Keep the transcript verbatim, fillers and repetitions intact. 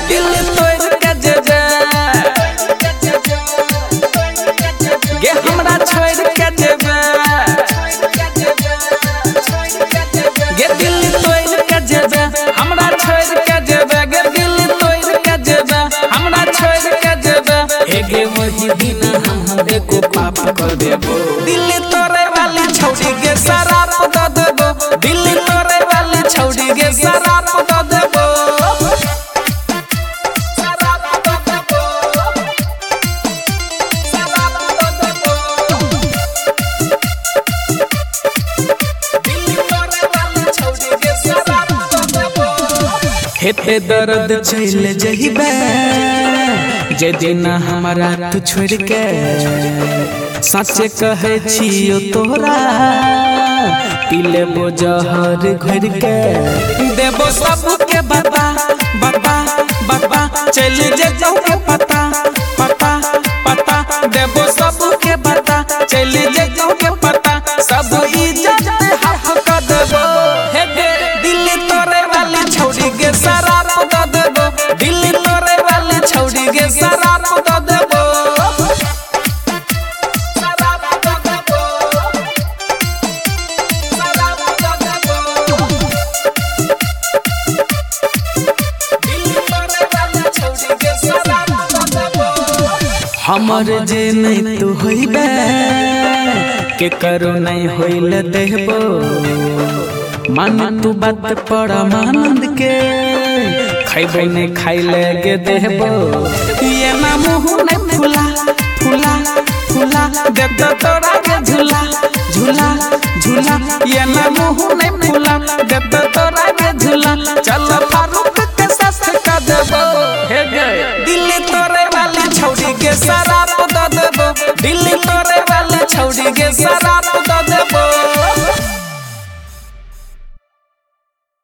दिल तोड़ के जेबे गे हमरा छोड़ के जेबे गे दिल तोड़ के जेबे हमरा छोड़ के जेबे गे दिल तोड़ के जेबे हमरा छोड़ के जेबे हे गे वही दिन हम देखो पाप कर देबो दिल तोड़े वाली छौड़ी गे शराब द देबो दिल तोड़े वाली छौड़ी गे शराब द देबो हेते दर्द चल जहिबे जे दिन हमारा तू छोड़ के सच कहे छियो तोरा पीले बो जहर घोर के देबो सबके बता बता बता चल जे जाऊ के पता पता पता देबो सबके बता चल जे जाऊ के पता सब इज्जत हक कर देबो हे गे दिल तोरे वाली छौड़ी गे शराब द देबो दिल तोरे वाली छौड़ी गे शराब द देबो शराब द देबो शराब द देबो दिल तोरे वाली छौड़ी गे शराब द देबो हमर जे नहीं तू होइबे के करो नहीं होइल देबो मान तू बात पड़ा आनंद के खाइबो ने खाइले गे देबो ये ना मुंह ने फुला फुला फुला देब तोरा के झूला झूला झूला ये ना मुंह ने फुला देब तोरा के झूला चल फारूक के साथ कर देबो हे गे दिल तोरे वाली छौड़ी के शराब द देबो दिल तोरे वाली छौड़ी के शराब